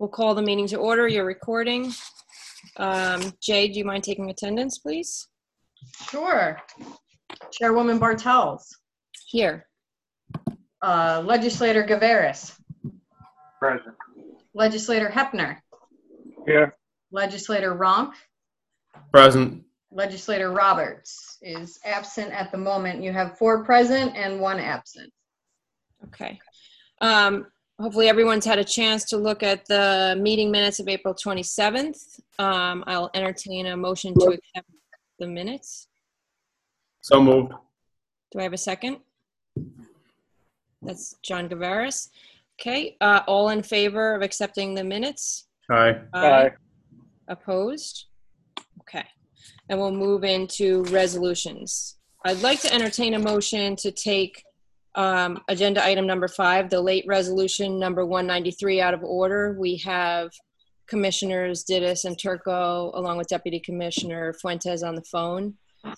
We'll call the meeting to order. You're recording. Jay, do you mind taking attendance, please? Sure. Chairwoman Bartels. Here. Legislator Gaveras. Present. Legislator Hepner. Here. Legislator Ronk. Present. Legislator Roberts is absent at the moment. You have 4 present and 1 absent. Okay. Hopefully everyone's had a chance to look at the meeting minutes of April 27th. I'll entertain a motion to accept the minutes. So moved. Do I have a second? That's John Gaveras. Okay. All in favor of accepting the minutes? Aye. Aye. Opposed? Okay. And we'll move into resolutions. I'd like to entertain a motion to take agenda item number 5, the late resolution number 193 out of order. We have Commissioners Dittus and Turco along with Deputy Commissioner Fuentes on the phone.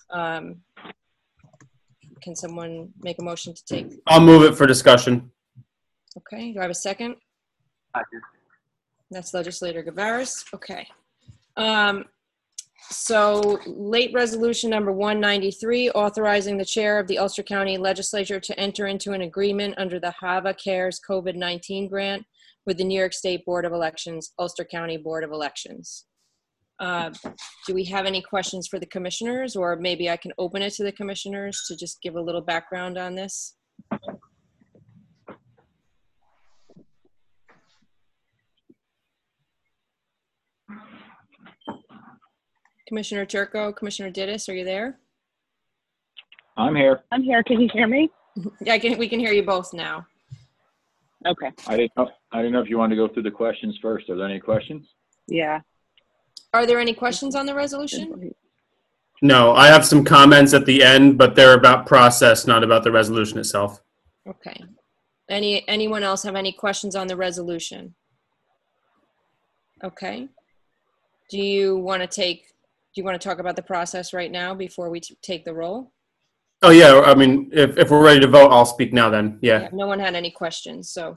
Can someone make a motion to take? I'll move it for discussion. Okay, do I have a second? Second. That's Legislator Gaveras. Okay. So late resolution number 193, authorizing the chair of the Ulster County Legislature to enter into an agreement under the HAVA CARES COVID-19 grant with the New York State Board of Elections, Ulster County Board of Elections. Do we have any questions for the commissioners, or maybe I can open it to the commissioners to just give a little background on this? Commissioner Turco, Commissioner Dittus, are you there? I'm here. I'm here. Can you hear me? Yeah, we can hear you both now. Okay. I didn't know if you wanted to go through the questions first. Are there any questions? Yeah. Are there any questions on the resolution? No, I have some comments at the end, but they're about process, not about the resolution itself. Okay. Anyone else have any questions on the resolution? Okay. Do you want to talk about the process right now before we take the roll? Oh yeah, I mean, if we're ready to vote, I'll speak now then. Yeah. No one had any questions, so.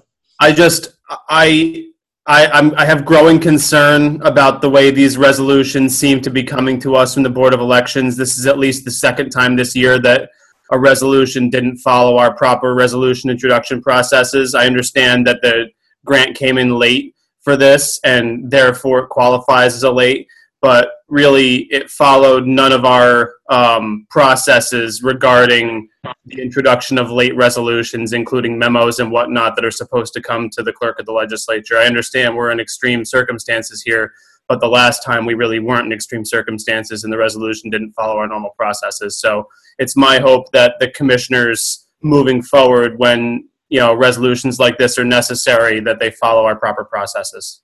I have growing concern about the way these resolutions seem to be coming to us from the Board of Elections. This is at least the second time this year that a resolution didn't follow our proper resolution introduction processes. I understand that the grant came in late for this and therefore it qualifies as a late, but really it followed none of our processes regarding the introduction of late resolutions, including memos and whatnot that are supposed to come to the clerk of the legislature. I understand we're in extreme circumstances here, but the last time we really weren't in extreme circumstances and the resolution didn't follow our normal processes. So it's my hope that the commissioners moving forward, when resolutions like this are necessary, that they follow our proper processes.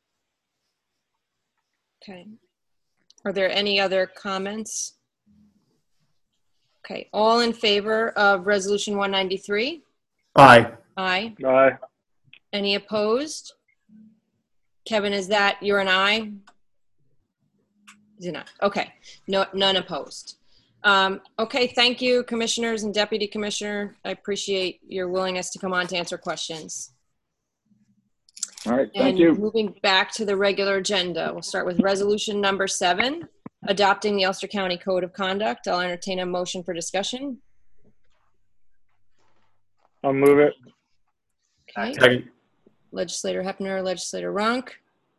Okay. Are there any other comments? Okay. All in favor of resolution 193? Aye. Aye. Aye. Any opposed? Kevin, is that you're an aye? Is it not? Okay. No, none opposed. Okay. Thank you, commissioners and deputy commissioner. I appreciate your willingness to come on to answer questions. All right. Thank you. Moving back to the regular agenda, we'll start with resolution number 7, adopting the Ulster County Code of Conduct. I'll entertain a motion for discussion. I'll move it. Okay. Second. Legislator Hepner, Legislator Ronk.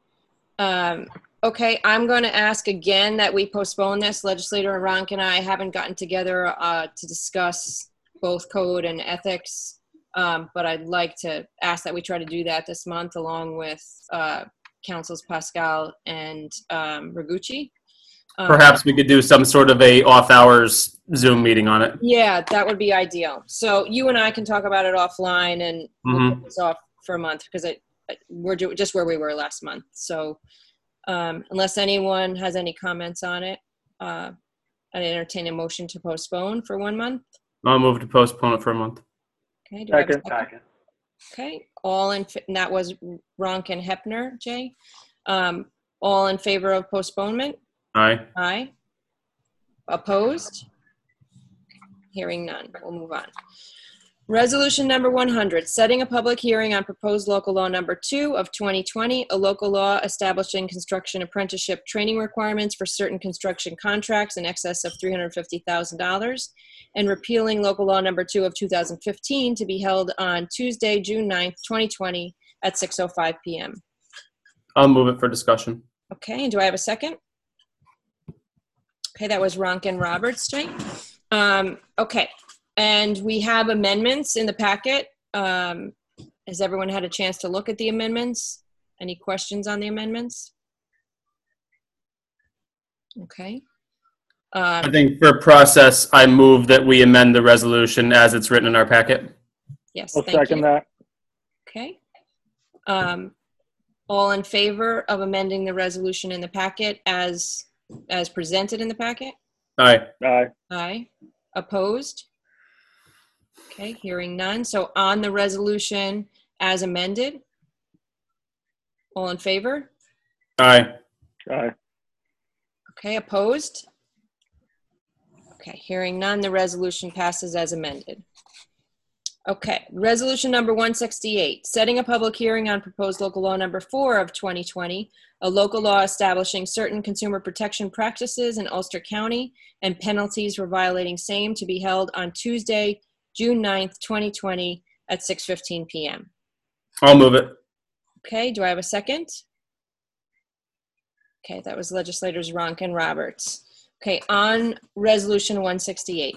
Okay, I'm going to ask again that we postpone this. Legislator Ronk and I haven't gotten together to discuss both code and ethics. But I'd like to ask that we try to do that this month along with Councils Pascal and Ragucci. Perhaps we could do some sort of a off-hours Zoom meeting on it. Yeah, that would be ideal. So you and I can talk about it offline and we'll put this off for a month because we're just where we were last month. So unless anyone has any comments on it, I'd entertain a motion to postpone for 1 month. I'll move to postpone it for a month. Okay, do I have a Second. second? Okay, and that was Ronk and Hepner, Jay. All in favor of postponement? Aye. Aye. Opposed? Hearing none, we'll move on. Resolution number 100, setting a public hearing on proposed local law number 2 of 2020, a local law establishing construction apprenticeship training requirements for certain construction contracts in excess of $350,000, and repealing local law number 2 of 2015 to be held on Tuesday, June 9th, 2020 at 6:05 p.m. I'll move it for discussion. Okay, and do I have a second? Okay, that was Ronk and Roberts, right? Okay, and we have amendments in the packet. Has everyone had a chance to look at the amendments? Any questions on the amendments? Okay. I think for process, I move that we amend the resolution as it's written in our packet. Yes, I'll thank second you. that. Okay. All in favor of amending the resolution in the packet as presented in the packet? Aye. Aye. Aye. Opposed? Okay, hearing none. So on the resolution as amended, all in favor? Aye. Aye. Okay, opposed? Okay, hearing none, the resolution passes as amended. Okay, resolution number 168, setting a public hearing on proposed local law number 4 of 2020, a local law establishing certain consumer protection practices in Ulster County and penalties for violating same, to be held on Tuesday, June 9th, 2020 at 6:15 p.m. I'll move it. Okay, do I have a second? Okay, that was legislators Ronk and Roberts. Okay, on resolution 168.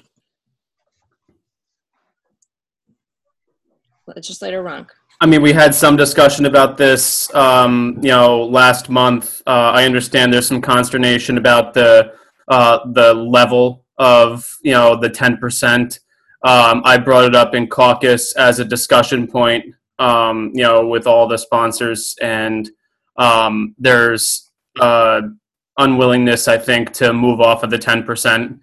Legislator Ronk. I mean, we had some discussion about this, last month. I understand there's some consternation about the level of, the 10%. I brought it up in caucus as a discussion point, with all the sponsors, and there's unwillingness, I think, to move off of the 10%.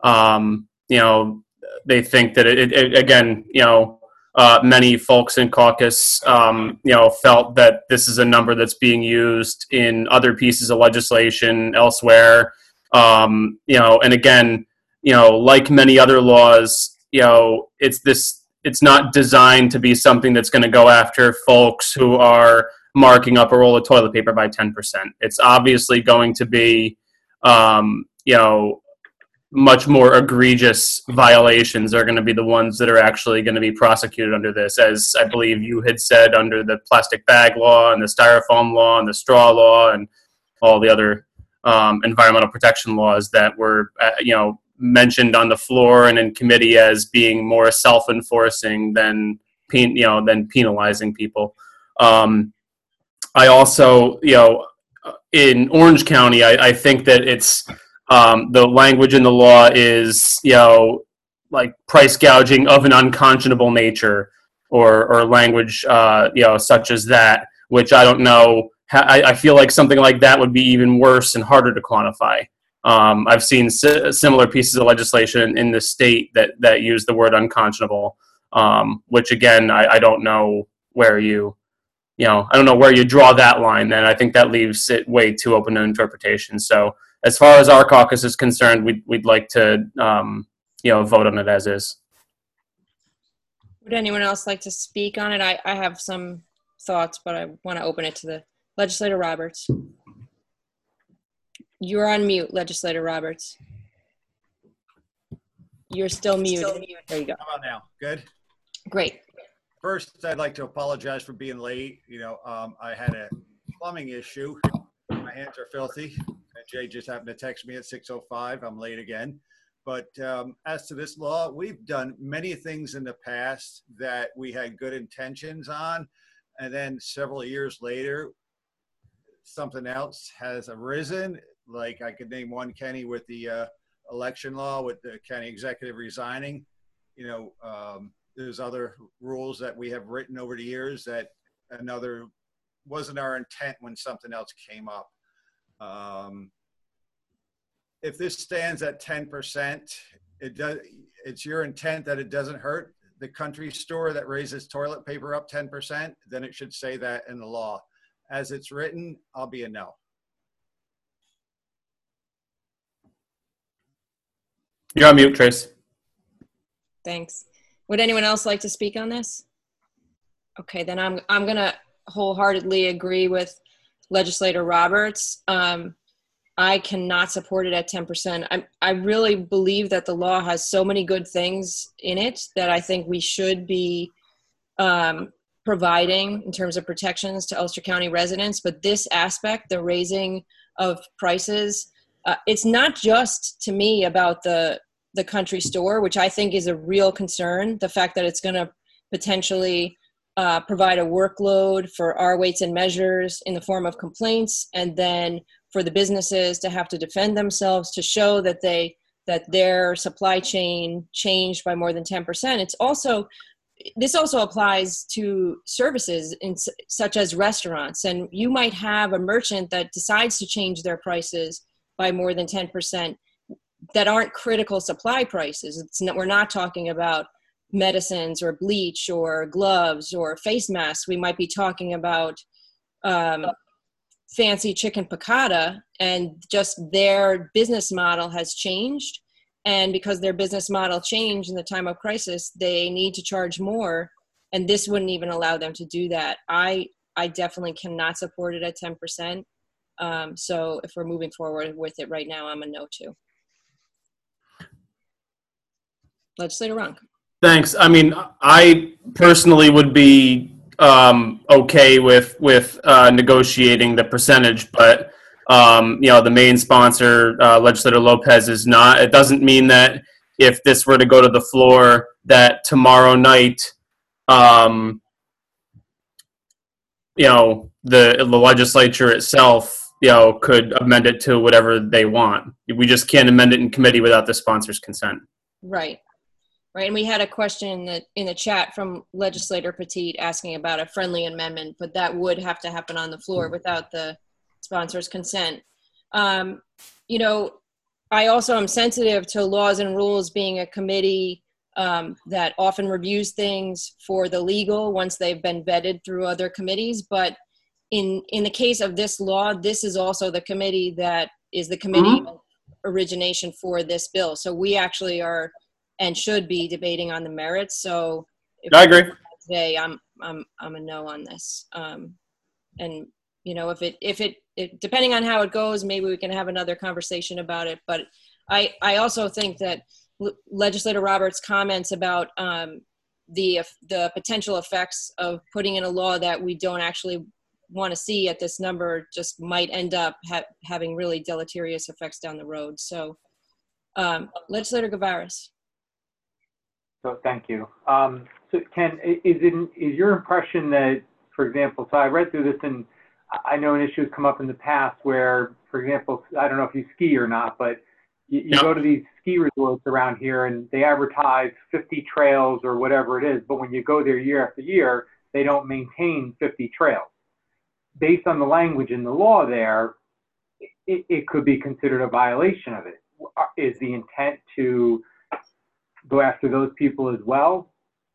They think that it again, many folks in caucus, felt that this is a number that's being used in other pieces of legislation elsewhere. And again, like many other laws, it's not designed to be something that's going to go after folks who are marking up a roll of toilet paper by 10%. It's obviously going to be, much more egregious violations are going to be the ones that are actually going to be prosecuted under this, as I believe you had said, under the plastic bag law and the styrofoam law and the straw law and all the other environmental protection laws that were, mentioned on the floor and in committee as being more self-enforcing than penalizing people. I also, in Orange County, I think that it's the language in the law is, like price gouging of an unconscionable nature, or language, such as that, which I don't know. I feel like something like that would be even worse and harder to quantify. I've seen similar pieces of legislation in the state that use the word unconscionable, which again, I don't know where I don't know where you draw that line. Then I think that leaves it way too open to interpretation. So as far as our caucus is concerned, we'd like to, vote on it as is. Would anyone else like to speak on it? I have some thoughts, but I want to open it to the Legislator Roberts. You're on mute, Legislator Roberts. You're still muted. There you go. How about now? Good. Great. First, I'd like to apologize for being late. I had a plumbing issue. My hands are filthy. And Jay just happened to text me at 6:05. I'm late again. But as to this law, we've done many things in the past that we had good intentions on. And then several years later, something else has arisen. Like I could name one, Kenny, with the election law, with the county executive resigning. There's other rules that we have written over the years that wasn't our intent when something else came up. If this stands at 10%, it's your intent that it doesn't hurt the country store that raises toilet paper up 10%, then it should say that in the law. As it's written, I'll be a no. You're on mute, Trace. Thanks. Would anyone else like to speak on this? Okay, then I'm going to wholeheartedly agree with Legislator Roberts. I cannot support it at 10%. I really believe that the law has so many good things in it that I think we should be providing in terms of protections to Ulster County residents. But this aspect, the raising of prices, it's not just to me about the country store, which I think is a real concern. The fact that it's going to potentially provide a workload for our weights and measures in the form of complaints, and then for the businesses to have to defend themselves to show that their supply chain changed by more than 10%. This also applies to services such as restaurants. And you might have a merchant that decides to change their prices by more than 10% that aren't critical supply prices. We're not talking about medicines or bleach or gloves or face masks. We might be talking about fancy chicken piccata, and just their business model has changed. And because their business model changed in the time of crisis, they need to charge more. And this wouldn't even allow them to do that. I definitely cannot support it at 10%. So if we're moving forward with it right now, I'm a no to. Legislator Runk. Thanks. I mean, I personally would be okay with negotiating the percentage, but the main sponsor, Legislator Lopez, is not. It doesn't mean that if this were to go to the floor, that tomorrow night, the legislature itself, could amend it to whatever they want. We just can't amend it in committee without the sponsor's consent. Right. Right, and we had a question in the chat from Legislator Petit asking about a friendly amendment, but that would have to happen on the floor without the sponsor's consent. I also am sensitive to laws and rules being a committee that often reviews things for the legal once they've been vetted through other committees. But in the case of this law, this is also the committee that is the committee of origination for this bill. So we actually are and should be debating on the merits. So I agree. Today, I'm a no on this. And if it depending on how it goes, maybe we can have another conversation about it. But I also think that Legislator Roberts' comments about the potential effects of putting in a law that we don't actually want to see at this number just might end up having really deleterious effects down the road. So, Legislator Gavaris. So thank you. So Ken, is your impression that, for example, so I read through this and I know an issue has come up in the past where, for example, I don't know if you ski or not, but you go to these ski resorts around here and they advertise 50 trails or whatever it is, but when you go there year after year, they don't maintain 50 trails. Based on the language in the law there, it could be considered a violation of it. Is the intent to go after those people as well?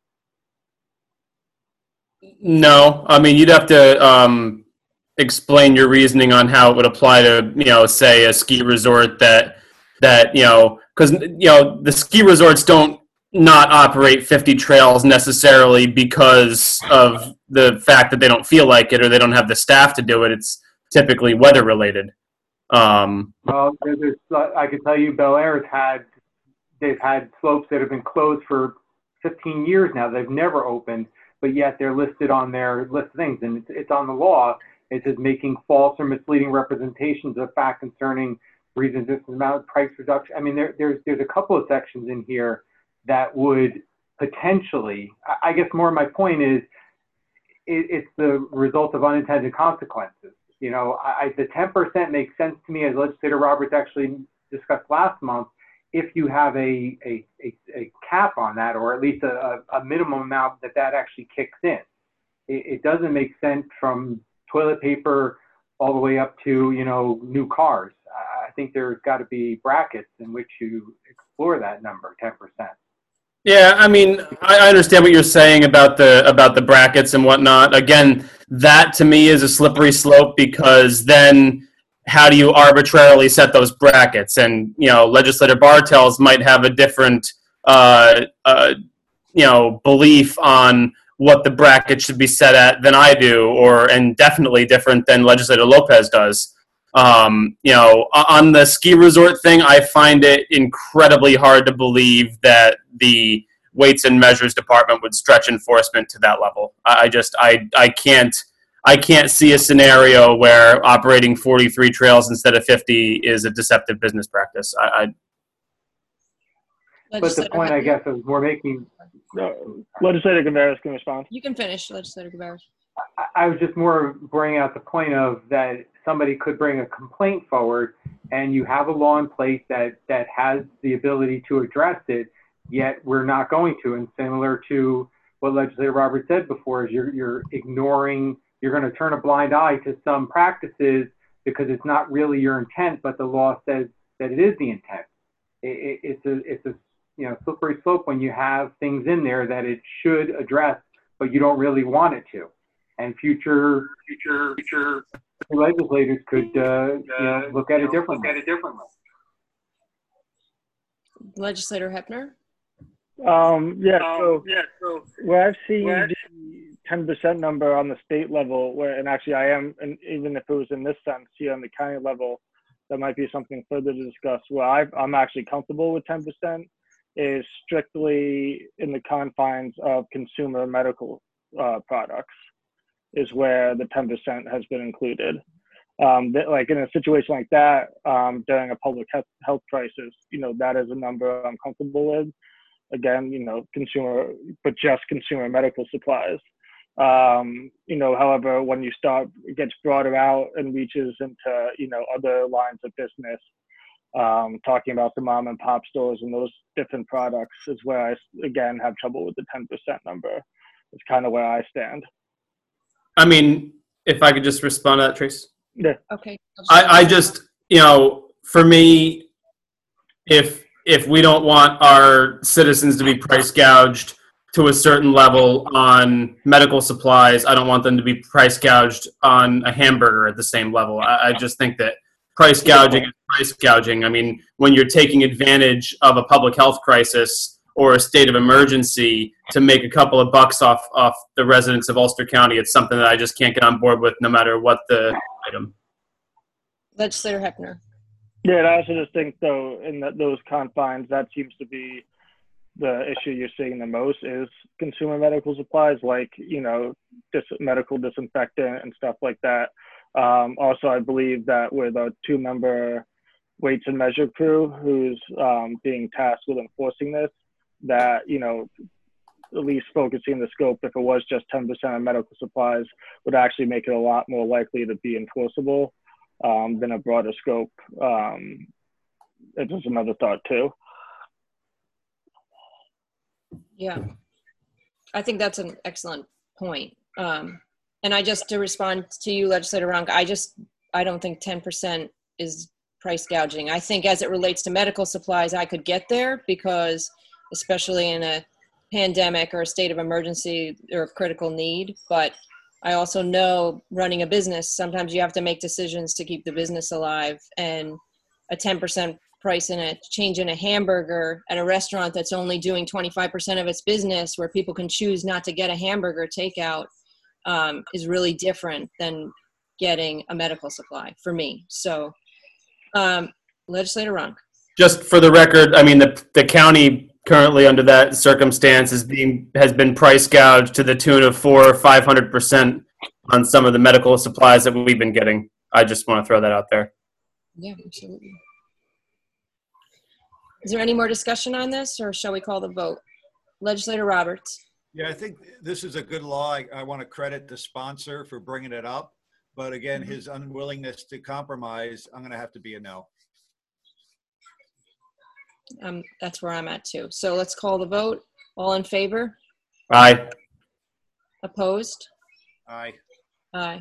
No, I mean, you'd have to explain your reasoning on how it would apply to, say a ski resort that because, the ski resorts don't not operate 50 trails necessarily because of the fact that they don't feel like it or they don't have the staff to do it. It's typically weather related. Well, I can tell you Bel Air's they've had slopes that have been closed for 15 years now. They've never opened, but yet they're listed on their list of things. And it's on the law. It says making false or misleading representations of fact concerning reasons, amount, price reduction. I mean, there's a couple of sections in here that would potentially, I guess more of my point is, it's the result of unintended consequences. The 10% makes sense to me, as Legislator Roberts actually discussed last month, if you have a cap on that, or at least a minimum amount that actually kicks in. It doesn't make sense from toilet paper all the way up to, new cars. I think there's got to be brackets in which you explore that number, 10%. Yeah, I mean, I understand what you're saying about the brackets and whatnot. Again, that to me is a slippery slope, because then how do you arbitrarily set those brackets? And, Legislator Bartels might have a different belief on what the bracket should be set at than I do, and definitely different than Legislator Lopez does. On the ski resort thing, I find it incredibly hard to believe that the Weights and Measures Department would stretch enforcement to that level. I can't see a scenario where operating 43 trails instead of 50 is a deceptive business practice. But the point, I guess, is we're making. Legislator Guevara can respond. You can finish, Legislator Guevara. I was just more bringing out the point of that somebody could bring a complaint forward, and you have a law in place that has the ability to address it, yet we're not going to. And similar to what Legislator Roberts said before, is you're ignoring, you're going to turn a blind eye to some practices because it's not really your intent, but the law says that it is the intent. It's a slippery slope when you have things in there that it should address, but you don't really want it to. And future legislators could look at it differently. Legislator Hepner. So where I've seen the 10% number on the state level, and actually I am, and even if it was in this sense here on the county level, that might be something further to discuss. Where I'm actually comfortable with 10% is strictly in the confines of consumer medical products, is where the 10% has been included. Like in a situation like that, during a public health crisis, that is a number I'm comfortable with. Again, consumer, but just consumer medical supplies. However, when it gets broader out and reaches into, other lines of business, talking about the mom and pop stores and those different products is where I, again, have trouble with the 10% number. It's kind of where I stand. I mean, if I could just respond to that, Trace. Yeah. Okay. I just, for me, if we don't want our citizens to be price gouged to a certain level on medical supplies, I don't want them to be price gouged on a hamburger at the same level. I just think that price gouging is price gouging. I mean, when you're taking advantage of a public health crisis or a state of emergency to make a couple of bucks off the residents of Ulster County, it's something that I just can't get on board with no matter what the item. Legislator Hepner. Yeah, I also just think, though, in those confines, that seems to be the issue you're seeing the most is consumer medical supplies, like, medical disinfectant and stuff like that. Also, I believe that with a 2-member Weights and Measure crew who's being tasked with enforcing this, that, at least focusing the scope, if it was just 10% of medical supplies, would actually make it a lot more likely to be enforceable than a broader scope. It's just another thought, too. Yeah, I think that's an excellent point. And to respond to you, Legislator Ronk, I don't think 10% is price gouging. I think as it relates to medical supplies, I could get there because especially in a pandemic or a state of emergency or critical need. But I also know running a business, sometimes you have to make decisions to keep the business alive, and a 10% price in a change in a hamburger at a restaurant that's only doing 25% of its business, where people can choose not to get a hamburger takeout, is really different than getting a medical supply for me. So, Legislator Ronk. Just for the record, I mean, the county currently under that circumstance has been price gouged to the tune of 400 or 500% on some of the medical supplies that we've been getting. I just want to throw that out there. Yeah, absolutely. Is there any more discussion on this, or shall we call the vote? Legislator Roberts. Yeah, I think this is a good law. I want to credit the sponsor for bringing it up. But again, his unwillingness to compromise, I'm going to have to be a no. That's where I'm at too. So let's call the vote. All in favor? Aye. Opposed? Aye. Aye.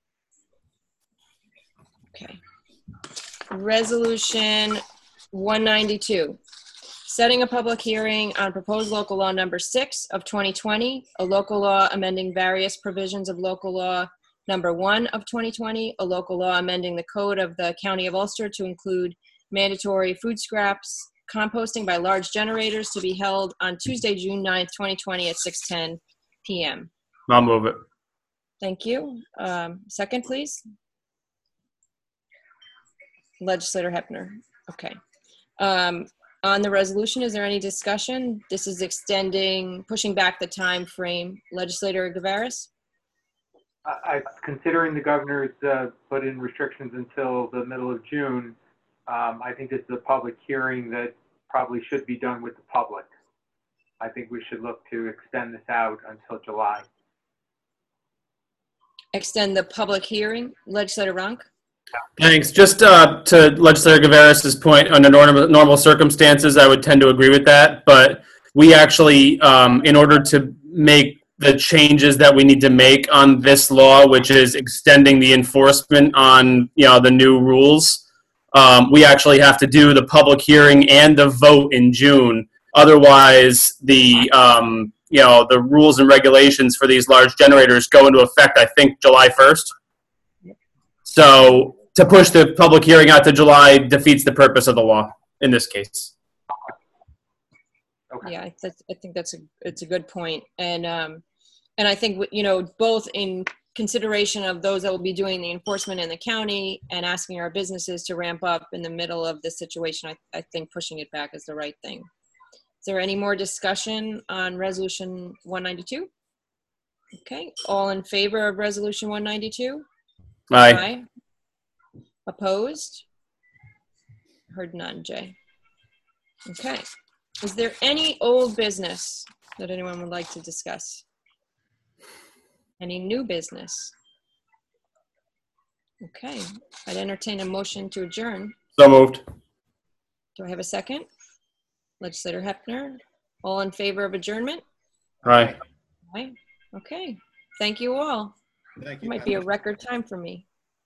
Okay. Resolution 192. Setting a public hearing on proposed local law number 6 of 2020, a local law amending various provisions of local law number 1 of 2020, a local law amending the code of the County of Ulster to include mandatory food scraps composting by large generators to be held on Tuesday, June 9th, 2020 at 6:10 PM. I'll move it. Thank you. Second, please. Legislator Hepner. Okay. On the resolution, is there any discussion? This is pushing back the time frame. Legislator Gavaris? Considering the governor's put in restrictions until the middle of June, I think this is a public hearing that probably should be done with the public. I think we should look to extend this out until July. Extend the public hearing. Legislator Ronk? Thanks. Just to Legislator Gavaris' point, under normal circumstances, I would tend to agree with that. But we actually, in order to make the changes that we need to make on this law, which is extending the enforcement on the new rules, we actually have to do the public hearing and the vote in June. Otherwise, the rules and regulations for these large generators go into effect, I think, July 1st. So to push the public hearing out to July defeats the purpose of the law in this case. Okay. Yeah, I think it's a good point. And I think, both in consideration of those that will be doing the enforcement in the county and asking our businesses to ramp up in the middle of this situation, I think pushing it back is the right thing. Is there any more discussion on Resolution 192? Okay, all in favor of Resolution 192? Aye. Opposed? Heard none, Jay. Okay. Is there any old business that anyone would like to discuss? Any new business? Okay. I'd entertain a motion to adjourn. So moved. Do I have a second? Legislator Hepner. All in favor of adjournment? Aye. Aye. Okay. Thank you all. Thank It you. might be a record time for me.